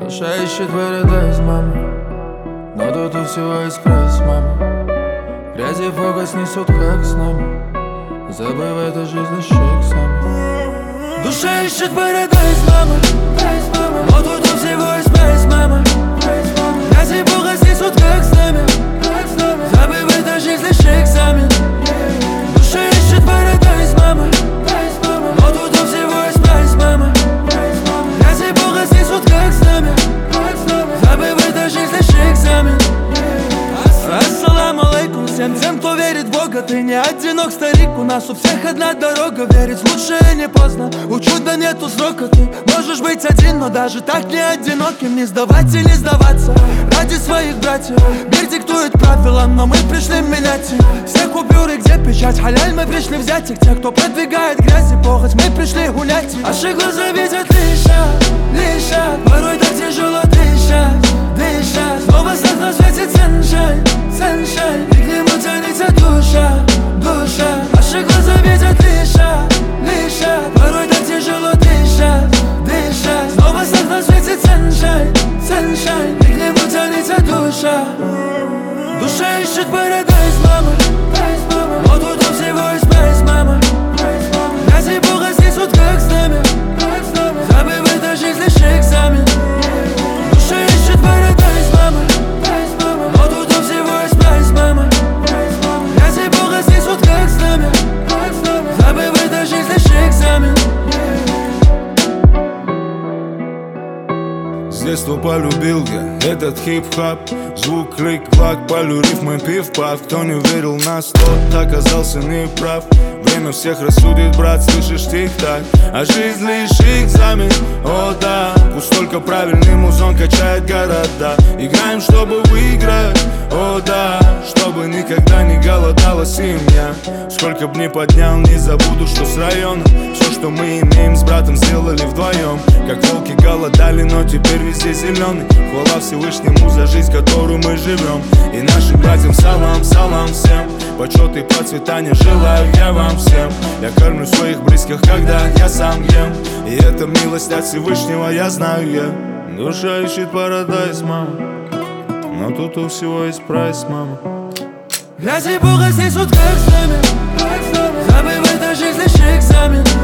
Душа ищет парадайз, мама, но тут у всего экспресс, мама. Грязи фокус несут, как с нами, забывает о жизни шейк сами. Душа ищет парадайз, мама, но тут у всего экспресс, мама. Грязи фокус несут, как с нами, забывает о жизни шейк сами. Душа ищет парадайз, мама, но тут у всего экспресс, мама. Грязи фокус несут, как с нами, забывает о жизни шейк сами. Ассаламу алейкум всем тем, кто верит в Бога. Ты не одинок, старик, у нас у всех одна дорога. Верить лучше не поздно, у чуда нету срока. Ты можешь быть один, но даже так не одиноким. Не сдавать и не сдаваться ради своих братьев. Мир диктует правила, но мы пришли менять их. Все купюры, где печать, халяль, мы пришли взять их. Те, кто продвигает грязь и похоть, мы пришли гулять их. Наши глаза видят лишь, порой так тяжело дышать. Снова свет на свете sunshine, и к нему тянется душа. Наши глаза видят лишь, порой так тяжело дышать. Снова свет на свете sunshine, и к нему тянется душа. Душа ищет парадайз, мама, но тут у всего есть прайс, мама. Грязи Бога снесут, как с нами, забывает о жизни шейк сами. Душа ищет парадайз, мама, но тут у всего есть прайс, мама. Грязи Бога снесут, как с нами, забывает о жизни шейк сами. С детства полюбил я этот хип-хап. Звук, клик, клак, полю рифмы, пив-пав. Кто не верил в нас, тот оказался неправ. Время всех рассудит, брат, слышишь тик-так. А жизнь лишь экзамен, о да. Пусть только правильный музон качает города. Играем, чтобы выиграть, о да. Чтобы никогда не голодала семья. Сколько б ни поднял, не забуду, что с района все, что мы имеем, с братом сделали вдвоем. Как волки голодали, но теперь везде зеленый. Хвала Всевышнему за жизнь, которую мы живем. И нашим братьям салам, салам всем. Почет и процветания желаю я вам всем. Я кормлю своих близких, когда я сам ем. И это милость от Всевышнего, я знаю я. Душа ищет парадайз, мама, но тут у всего есть прайс, мама. Грязи Бога снесут, как с нами, забывает о жизни шейк сами.